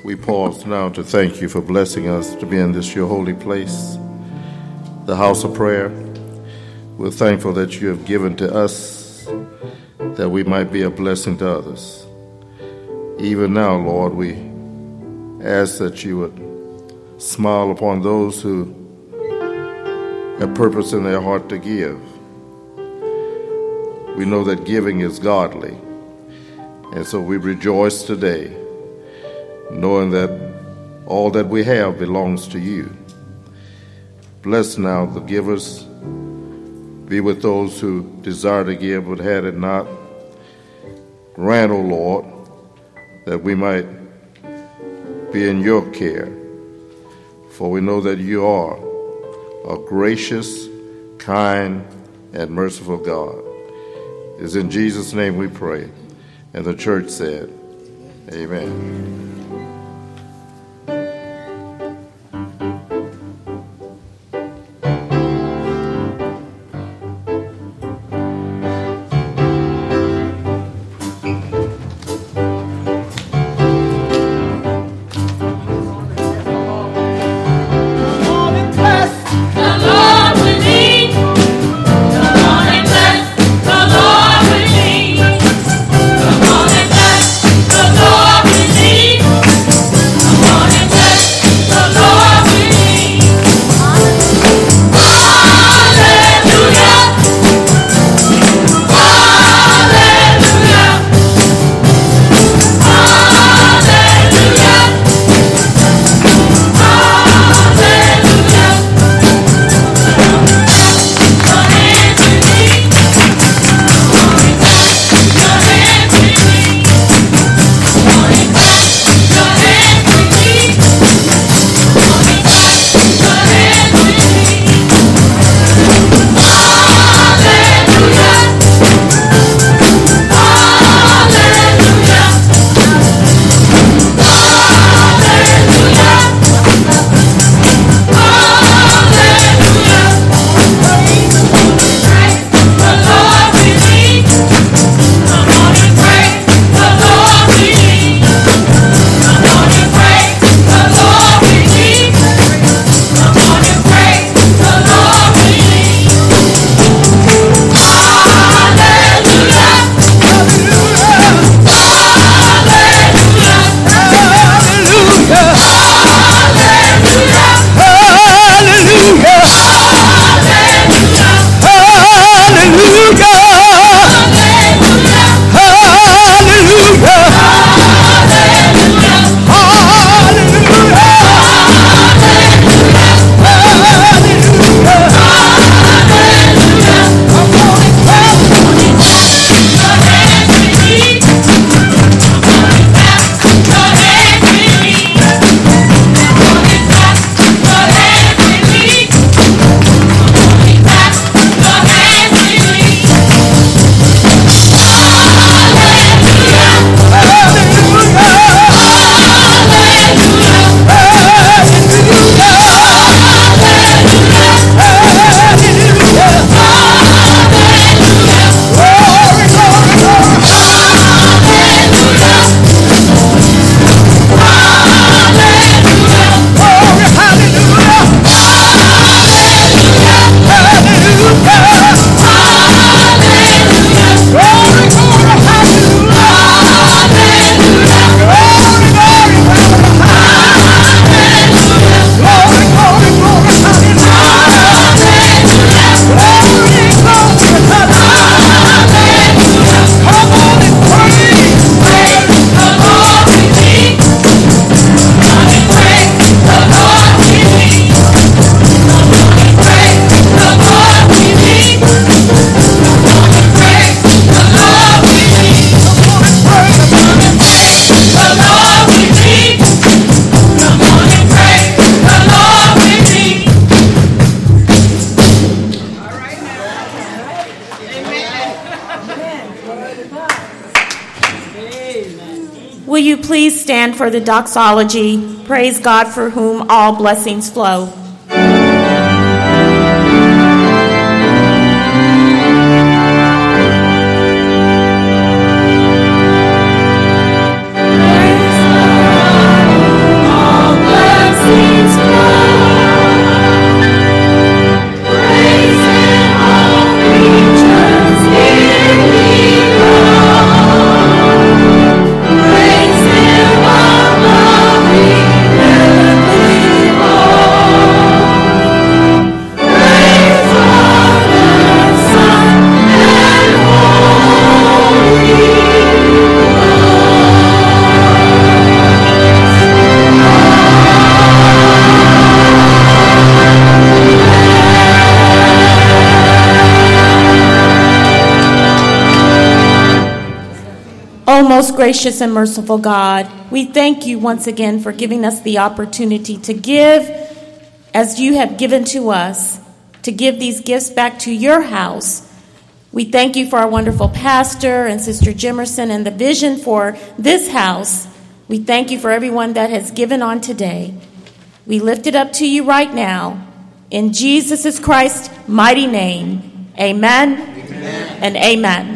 We pause now to thank you for blessing us to be in this your holy place, the house of prayer. We're thankful that you have given to us that we might be a blessing to others. Even now, Lord, we ask that you would smile upon those who have purpose in their heart to give. We know that giving is godly, and so we rejoice today, knowing that all that we have belongs to you. Bless now the givers. Be with those who desire to give but had it not. Grant, O Lord, that we might be in your care, for we know that you are a gracious, kind, and merciful God. It's in Jesus' name we pray. And the church said, amen. Will you please stand for the doxology? Praise God, for whom all blessings flow. Praise most gracious and merciful God, we thank you once again for giving us the opportunity to give as you have given to us, to give these gifts back to your house. We thank you for our wonderful pastor and Sister Jimerson and the vision for this house. We thank you for everyone that has given on today. We lift it up to you right now. In Jesus Christ's mighty name, amen, amen. And amen.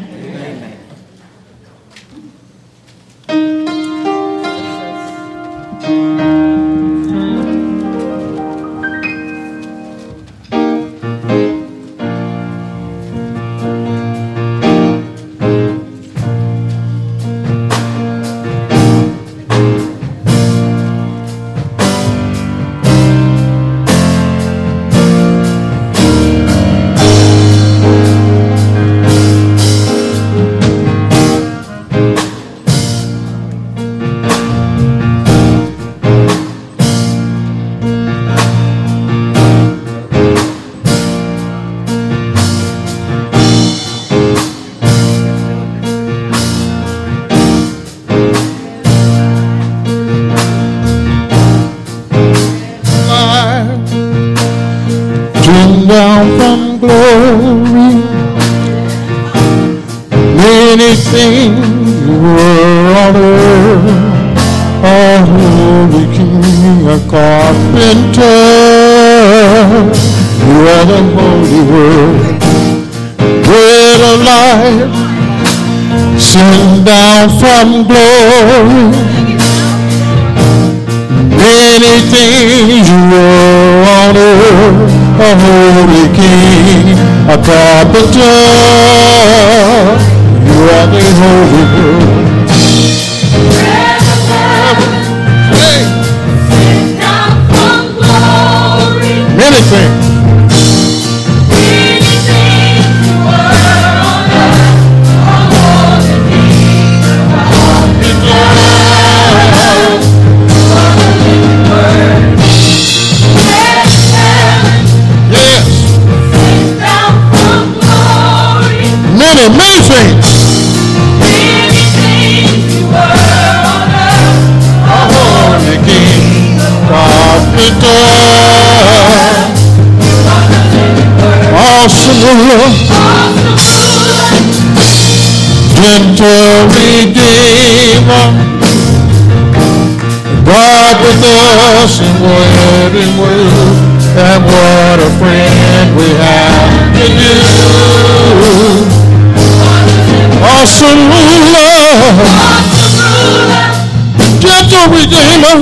Down from glory, many things were on earth, a holy king, a carpenter, you are the holy word, bread of life, sent down from glory, many things you were on earth, a holy king, a carpenter, you are the holy word. Bread of heaven, sent down from glory. Many things. Many things you were on earth, a holy king, a carpenter, you are the living word. Bread of heaven, Yes. sent down from glory. Many things. Many things you were on earth, A holy king, carpenter, awesome ruler, gentle redeemer, God with us and wedding with. And what a friend we have in you. Awesome ruler, gentle redeemer,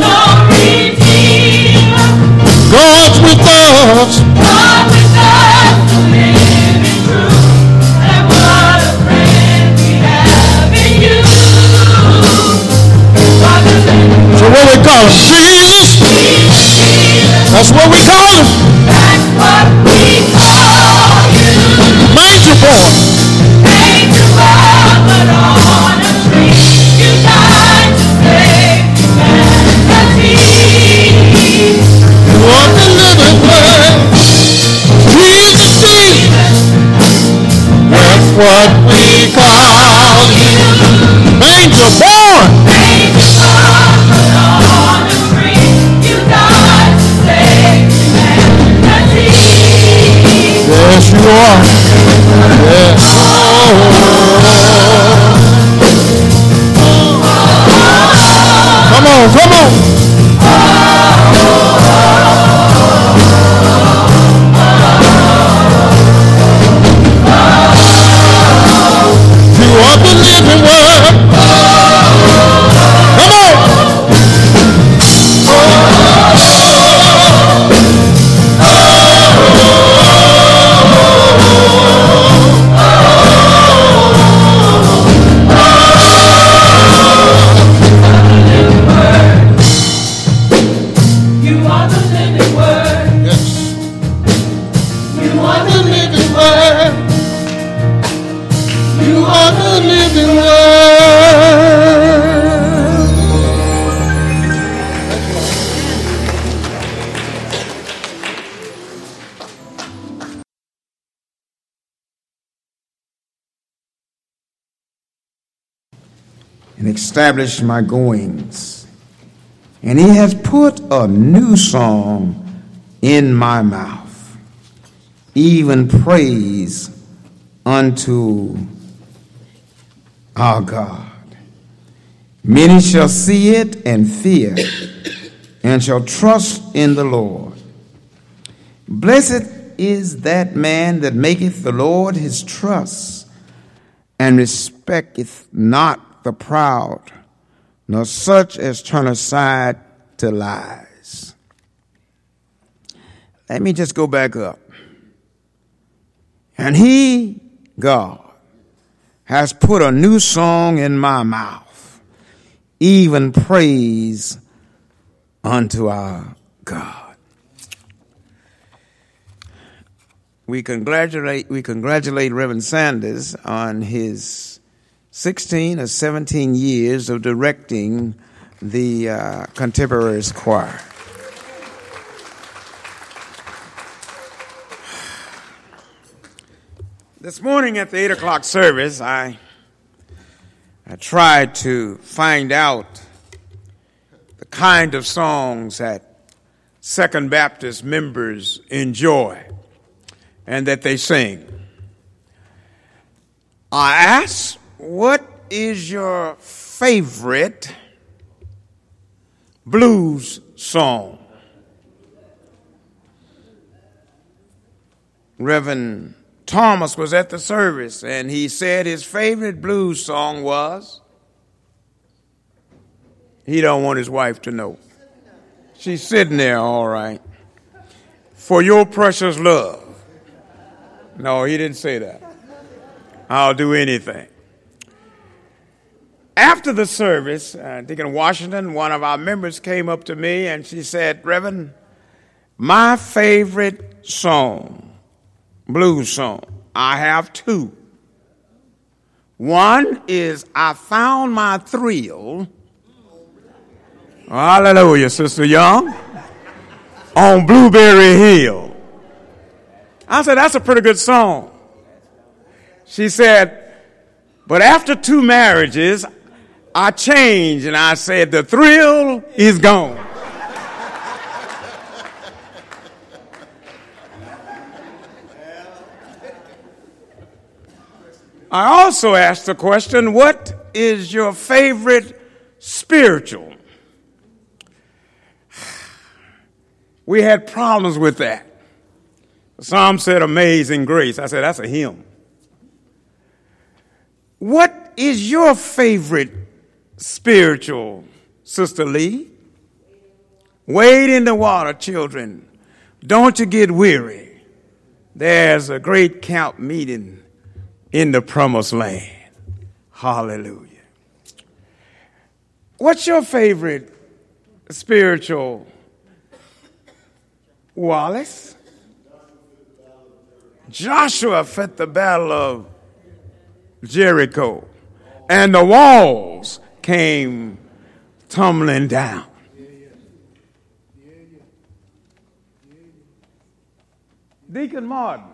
God's with us. the living truth, and what a friend we have in you. So what we call him? Jesus. That's what we call him. That's what we call you. Manger born. Manger born, but on a tree you died to save humanity. You are the living word. Jesus. That's what we call you. Manger born. Manger born, but on a tree you died to save humanity. Yes, you are. Yes. Come on, come on. You are the living word. Come on. and established my goings. And he has put a new song in my mouth, even praise unto our God. Many shall see it and fear, and shall trust in the Lord. Blessed is that man that maketh the Lord his trust, and respecteth not the proud, nor such as turn aside to lies. Let me just go back up. And he, God, has put a new song in my mouth, even praise unto our God. We congratulate Reverend Sanders on his 16 or 17 years of directing the Contemporaries Choir. This morning at the 8 o'clock service, I tried to find out the kind of songs that Second Baptist members enjoy and that they sing. I asked, what is your favorite blues song? Reverend Thomas was at the service, and he said his favorite blues song was, he don't want his wife to know. She's sitting there, all right. For your precious love. No, he didn't say that. I'll do anything. After the service, Deacon Washington, one of our members, came up to me and she said, Reverend, my favorite song, blues song, I have two. One is I Found My Thrill. Hallelujah, Sister Young. On Blueberry Hill. I said, that's a pretty good song. She said, but after 2 marriages, I changed and I said, the thrill is gone. I also asked the question, what is your favorite spiritual? We had problems with that. Some said Amazing Grace. I said, that's a hymn. What is your favorite spiritual, Sister Lee? Wade in the water, children. Don't you get weary. There's a great camp meeting in the promised land. Hallelujah. What's your favorite spiritual, Wallace? Joshua fought the battle of Jericho, and the walls came tumbling down. Deacon Martin.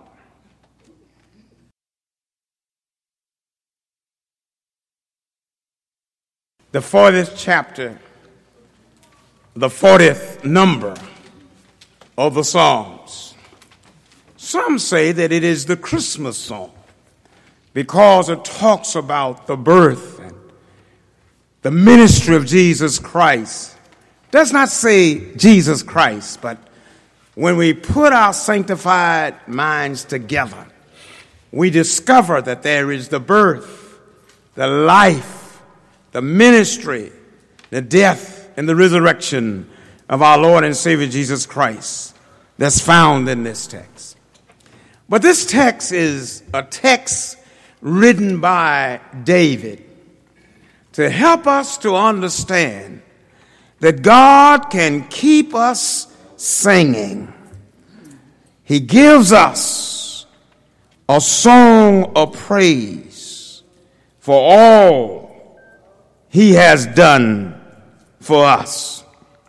The 40th chapter, the 40th number of the Psalms. Some say that it is the Christmas song because it talks about the birth and the ministry of Jesus Christ. It does not say Jesus Christ, but when we put our sanctified minds together, we discover that there is the birth, the life, the ministry, the death, and the resurrection of our Lord and Savior Jesus Christ that's found in this text. But this text is a text written by David to help us to understand that God can keep us singing. He gives us a song of praise for all he has done for us.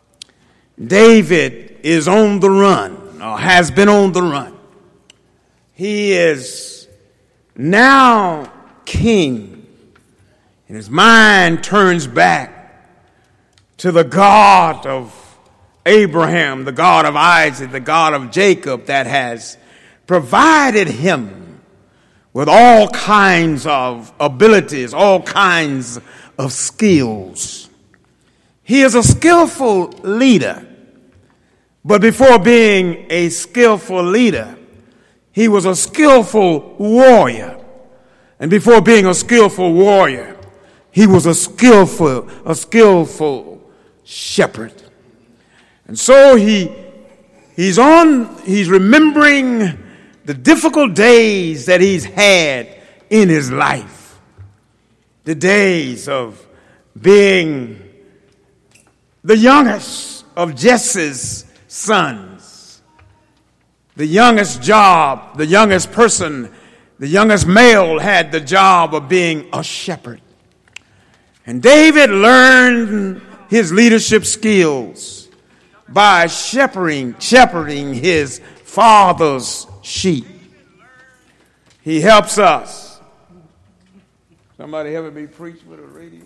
David is on the run, or has been on the run. He is now king. And his mind turns back to the God of Abraham, the God of Isaac, the God of Jacob that has provided him with all kinds of abilities, all kinds of skills. He is a skillful leader, but before being a skillful leader, he was a skillful warrior. And before being a skillful warrior, he was a skillful shepherd. And so he's remembering the difficult days that he's had in his life. The days of being the youngest of Jesse's sons. The youngest job, the youngest person, the youngest male had the job of being a shepherd. And David learned his leadership skills by shepherding his father's sheep. He helps us. Somebody ever be preached with a radio?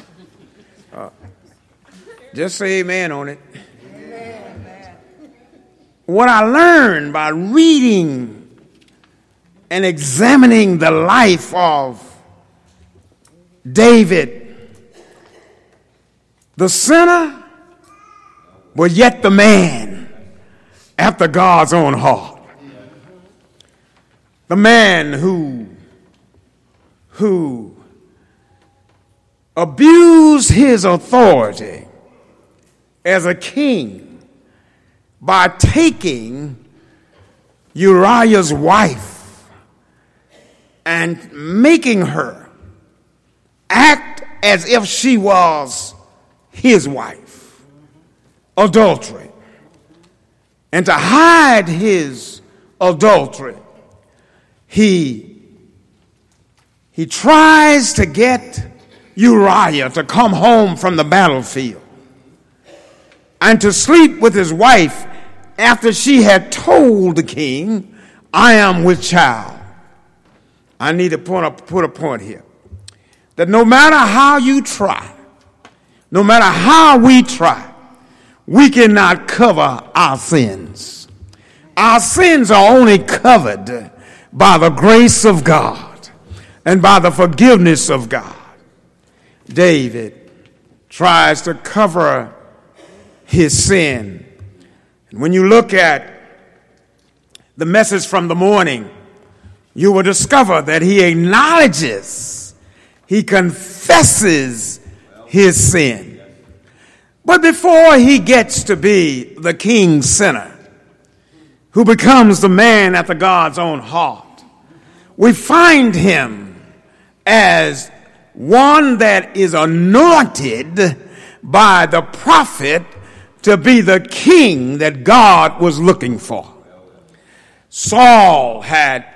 Just say amen on it. Amen. What I learned by reading and examining the life of David, the sinner, but yet the man after God's own heart. The man who abused his authority as a king by taking Uriah's wife and making her act as if she was his wife. Adultery. And to hide his adultery, he tries to get Uriah to come home from the battlefield and to sleep with his wife after she had told the king, I am with child. I need to put a point here. That no matter how you try, no matter how we try, we cannot cover our sins. Our sins are only covered by the grace of God and by the forgiveness of God. David tries to cover his sin. And when you look at the message from the morning, you will discover that he acknowledges, he confesses his sin. But before he gets to be the king's sinner, who becomes the man after God's own heart, we find him as one that is anointed by the prophet to be the king that God was looking for. Saul had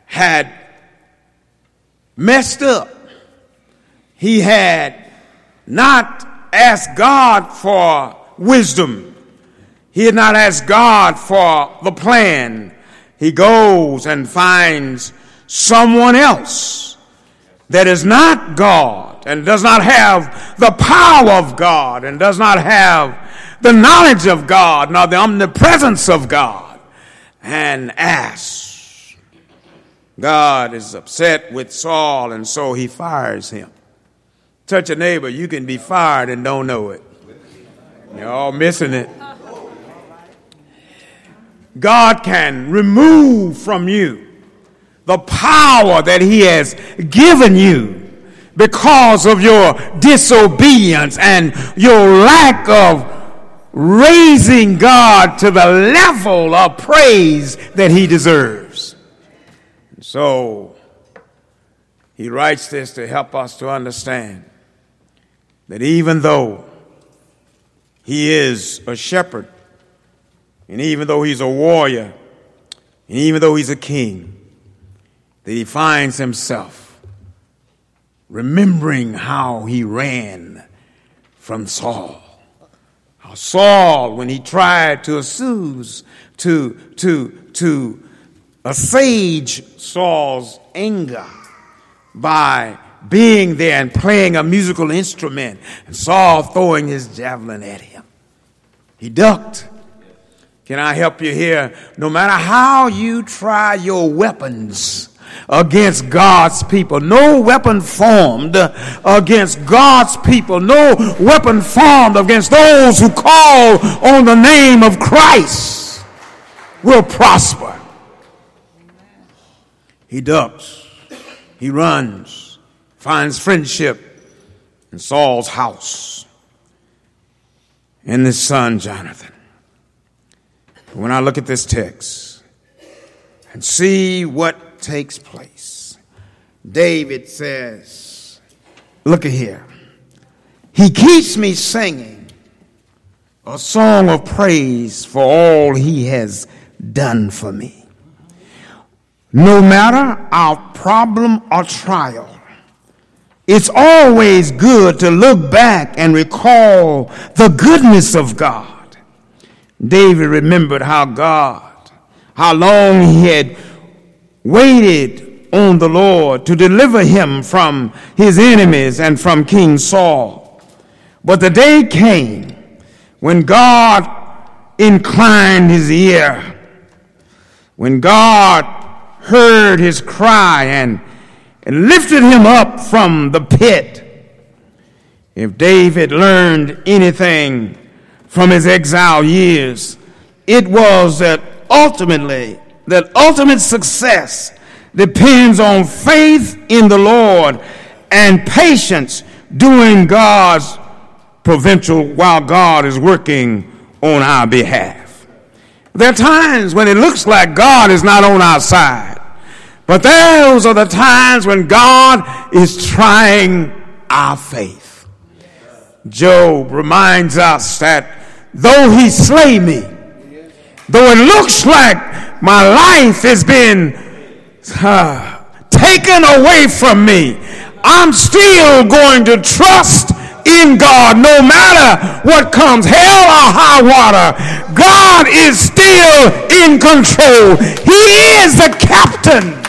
messed up. He had not asked God for wisdom. He had not asked God for the plan. He goes and finds someone else that is not God and does not have the power of God and does not have the knowledge of God nor the omnipresence of God, and asks. God is upset with Saul, and so he fires him. Touch a neighbor, you can be fired and don't know it. You're all missing it. God can remove from you the power that he has given you because of your disobedience and your lack of raising God to the level of praise that he deserves. And so he writes this to help us to understand that even though he is a shepherd, and even though he's a warrior, and even though he's a king, that he finds himself remembering how he ran from Saul. How Saul, when he tried to assuage Saul's anger by being there and playing a musical instrument, and Saul throwing his javelin at him. He ducked. Can I help you here? No matter how you try your weapons against God's people, no weapon formed against God's people, no weapon formed against those who call on the name of Christ will prosper. He ducks, he runs, finds friendship in Saul's house and his son Jonathan. But when I look at this text and see what takes place, David says, look at here. He keeps me singing a song of praise for all he has done for me. No matter our problem or trial, it's always good to look back and recall the goodness of God. David remembered how long he had waited on the Lord to deliver him from his enemies and from King Saul. But the day came when God inclined his ear, when God heard his cry and lifted him up from the pit. If David learned anything from his exile years, it was that ultimate success depends on faith in the Lord and patience doing God's providential while God is working on our behalf. There are times when it looks like God is not on our side, but those are the times when God is trying our faith. Job reminds us that though he slay me, though it looks like my life has been taken away from me, I'm still going to trust in God no matter what comes, hell or high water. God is still in control. He is the captain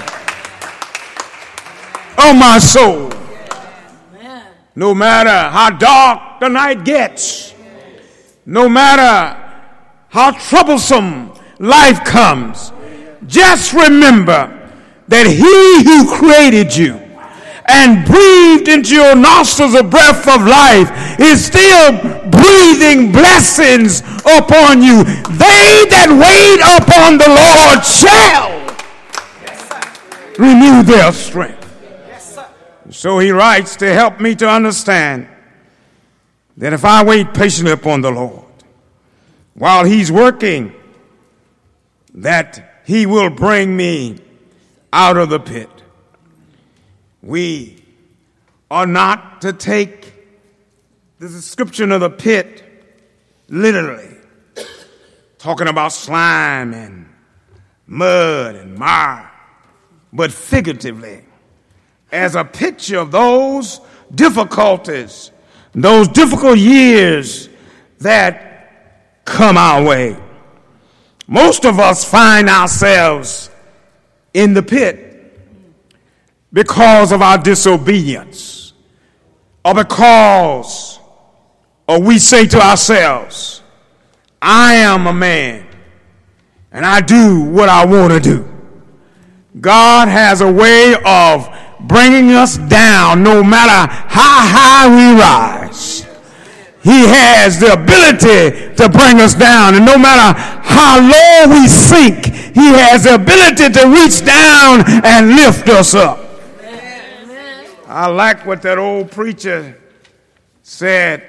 of my soul. No matter how dark the night gets, no matter how troublesome life comes, just remember that he who created you and breathed into your nostrils a breath of life is still breathing blessings upon you. They that wait upon the Lord shall renew their strength. So he writes to help me to understand that if I wait patiently upon the Lord while he's working, that he will bring me out of the pit. We are not to take the description of the pit literally, talking about slime and mud and mire, but figuratively, as a picture of those difficulties, those difficult years that come our way. Most of us find ourselves in the pit because of our disobedience, or because we say to ourselves, I am a man and I do what I want to do. God has a way of bringing us down no matter how high we rise. He has the ability to bring us down, and no matter how low we sink, he has the ability to reach down and lift us up. Amen. I like what that old preacher said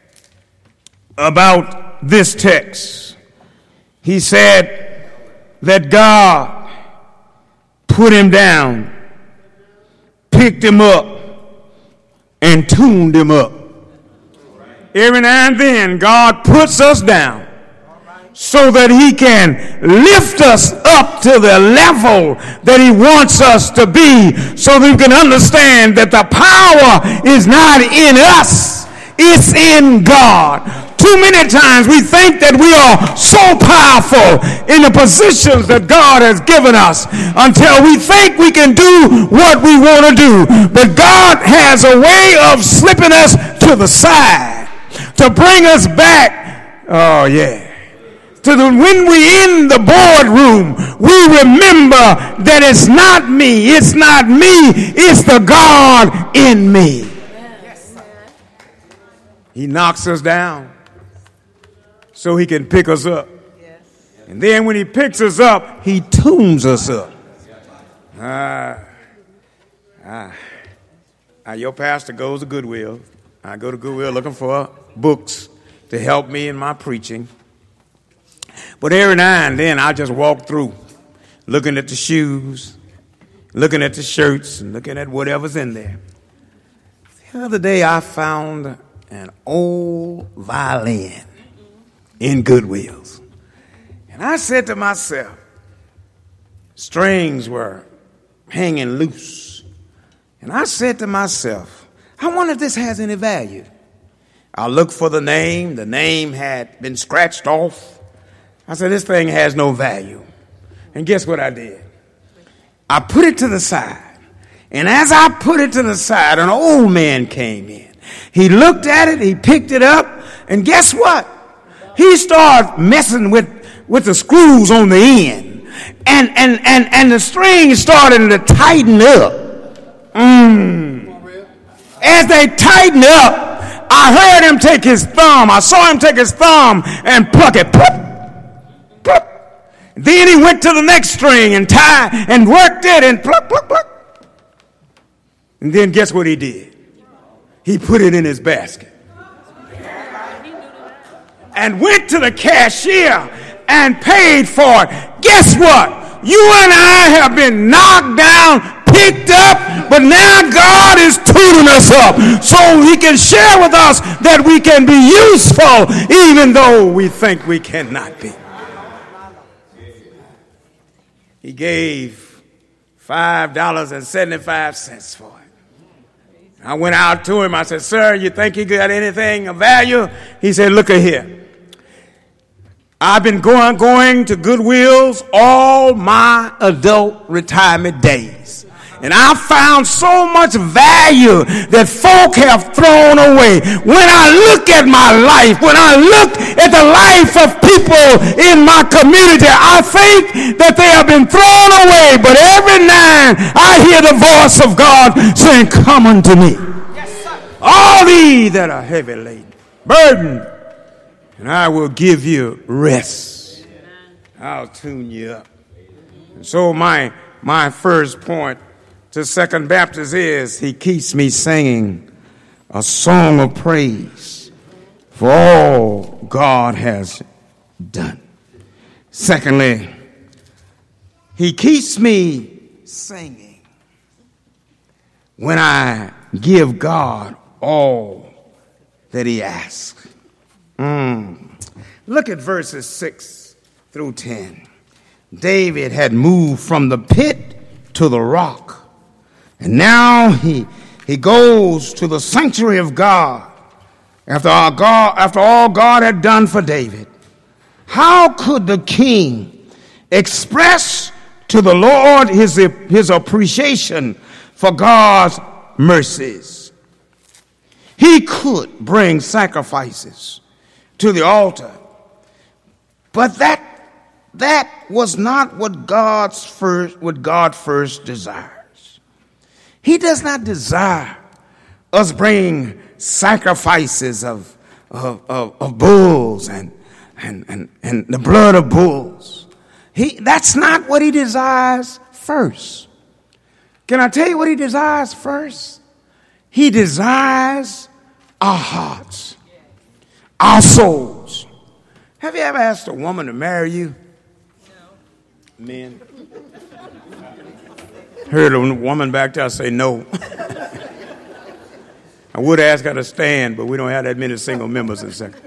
about this text. He said that God put him down, picked him up, and tuned him up. Every now and then, God puts us down so that he can lift us up to the level that he wants us to be, so that we can understand that the power is not in us, it's in God Too many times we think that we are so powerful in the positions that God has given us until we think we can do what we want to do. But God has a way of slipping us to the side to bring us back. Oh, yeah. When we're in the boardroom, we remember that it's not me, it's the God in me. He knocks us down so he can pick us up. And then when he picks us up, he tunes us up. Your pastor goes to Goodwill. I go to Goodwill looking for books to help me in my preaching. But every now and then I just walk through looking at the shoes, looking at the shirts, and looking at whatever's in there. The other day I found an old violin in Goodwill's. And I said to myself, strings were hanging loose. And I said to myself, I wonder if this has any value. I looked for the name. The name had been scratched off. I said, this thing has no value. And guess what I did? I put it to the side. And as I put it to the side, an old man came in. He looked at it, he picked it up, and guess what? He started messing with the screws on the end. And the string started to tighten up. As they tightened up, I heard him take his thumb. I saw him take his thumb and pluck it. Pluck. Then he went to the next string and tied and worked it and pluck, pluck, pluck. And then guess what he did? He put it in his basket and went to the cashier and paid for it. Guess what? You and I have been knocked down, picked up, but now God is tuning us up so he can share with us that we can be useful even though we think we cannot be. He gave $5.75 for it. I went out to him. I said, sir, you think you got anything of value? He said, look at here. I've been going to Goodwill's all my adult retirement days. And I found so much value that folk have thrown away. When I look at my life, when I look at the life of people in my community, I think that they have been thrown away. But every now I hear the voice of God saying, come unto me. Yes, all ye that are heavy laden, burdened, and I will give you rest. I'll tune you up. And so my first point to Second Baptist is he keeps me singing a song of praise for all God has done. Secondly, he keeps me singing when I give God all that he asks. Look at verses 6 through 10. David had moved from the pit to the rock. And now he goes to the sanctuary of God after all God had done for David. How could the king express to the Lord his appreciation for God's mercies? He could bring sacrifices to the altar, but that was not what God first desired. He does not desire us bringing sacrifices of bulls and the blood of bulls. That's not what he desires first. Can I tell you what he desires first? He desires our hearts, our souls. Have you ever asked a woman to marry you? No. Men. Heard a woman back there say no. I would ask her to stand, but we don't have that many single members in second.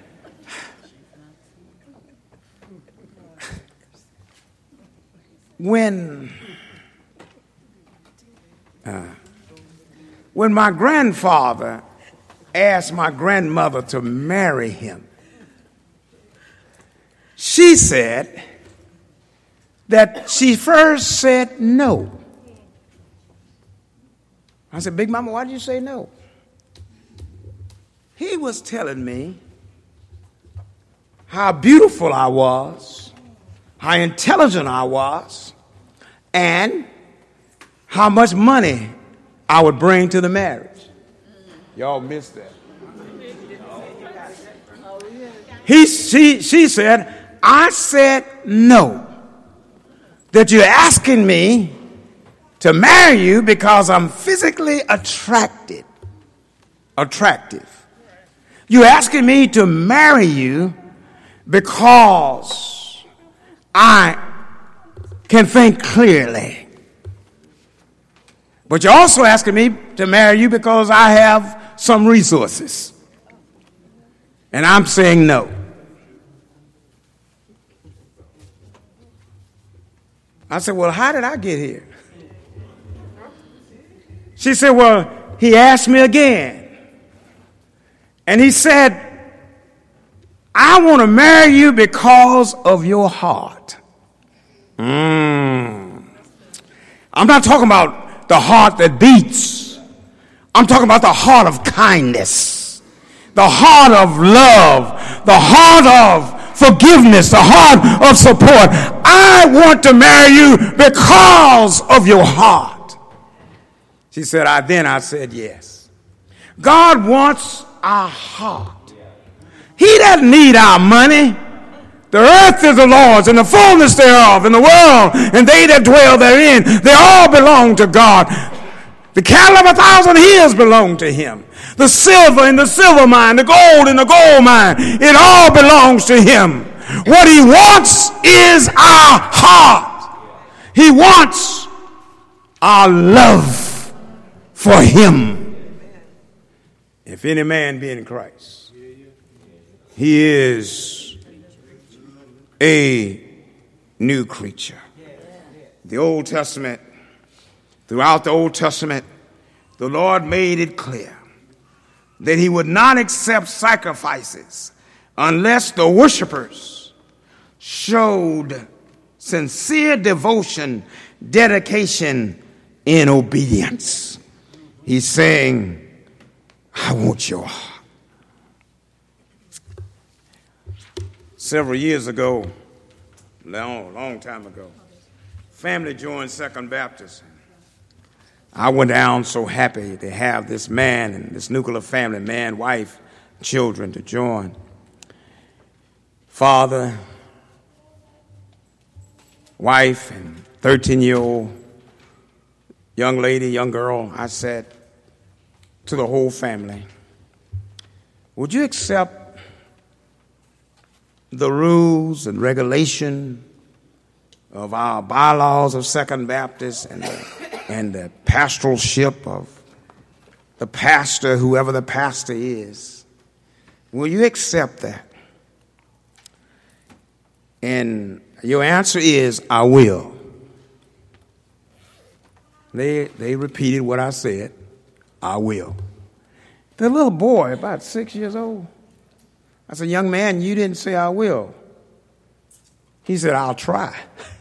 When my grandfather asked my grandmother to marry him, she said that she first said no. I said, Big Mama, why did you say no? He was telling me how beautiful I was, how intelligent I was, and how much money I would bring to the marriage. Y'all missed that. She said, I said no. That you're asking me to marry you because I'm physically attractive. You're asking me to marry you because I can think clearly. But you're also asking me to marry you because I have some resources. And I'm saying no. I said, well, how did I get here? She said, well, he asked me again. And he said, I want to marry you because of your heart. I'm not talking about the heart that beats. I'm talking about the heart of kindness, the heart of love, the heart of forgiveness, the heart of support. I want to marry you because of your heart. She said, I said yes. God wants our heart. He doesn't need our money. The earth is the Lord's and the fullness thereof, and the world and they that dwell therein. They all belong to God. The cattle of 1,000 hills belong to him. The silver in the silver mine, the gold in the gold mine, it all belongs to him. What he wants is our heart. He wants our love for him. If any man be in Christ, he is a new creature. The Old Testament, throughout the Old Testament, the Lord made it clear that he would not accept sacrifices unless the worshipers showed sincere devotion, dedication, and obedience. He's saying, I want your heart. Several years ago, long time ago, family joined Second Baptist. I went down so happy to have this man and this nuclear family, man, wife, children to join. Father, wife, and 13-year-old young lady, young girl. I said to the whole family, would you accept the rules and regulation of our bylaws of Second Baptist and the pastoralship of the pastor, whoever the pastor is? Will you accept that? And your answer is, I will. They repeated what I said, I will. The little boy, about 6 years old, I said, young man, you didn't say I will. He said, I'll try.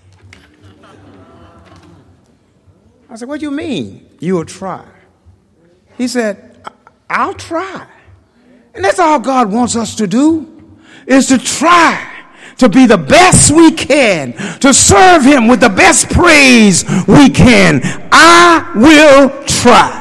I said, what do you mean you'll try? He said, I'll try. And that's all God wants us to do, is to try to be the best we can, to serve him with the best praise we can. I will try.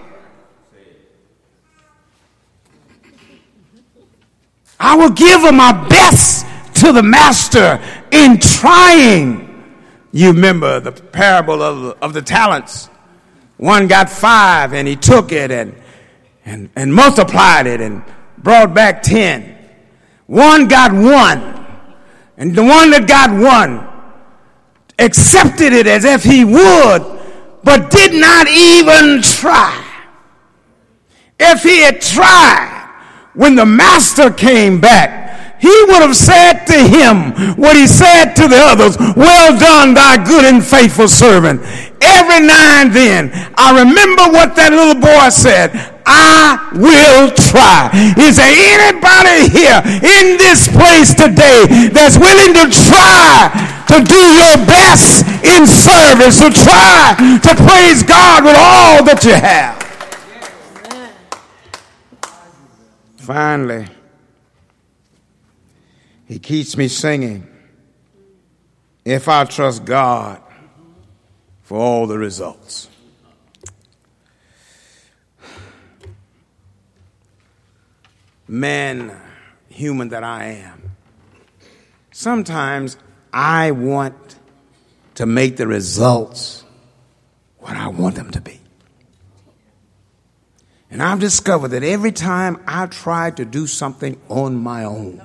I will give of my best to the master in trying. You remember the parable of the talents. One got 5 and he took it and multiplied it and brought back 10. One got 1. And the one that got 1 accepted it as if he would, but did not even try. If he had tried, when the master came back, he would have said to him what he said to the others, well done, thy good and faithful servant. Every now and then, I remember what that little boy said, I will try. Is there anybody here in this place today that's willing to try to do your best in service, to try to praise God with all that you have? Finally, he keeps me singing, if I trust God for all the results. Man, human that I am, sometimes I want to make the results what I want them to be. And I've discovered that every time I try to do something on my own,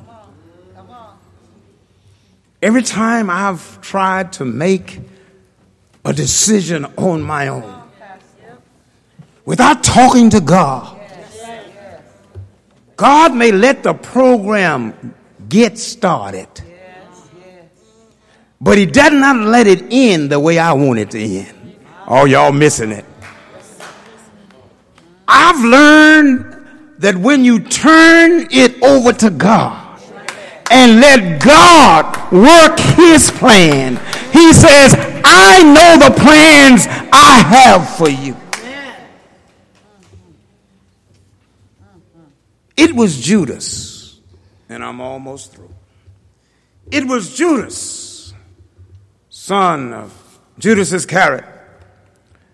every time I've tried to make a decision on my own, without talking to God, God may let the program get started, but he does not let it end the way I want it to end. Oh, y'all missing it. I've learned that when you turn it over to God and let God work his plan, he says, I know the plans I have for you. It was Judas, and I'm almost through. It was Judas, son of Judas Iscariot,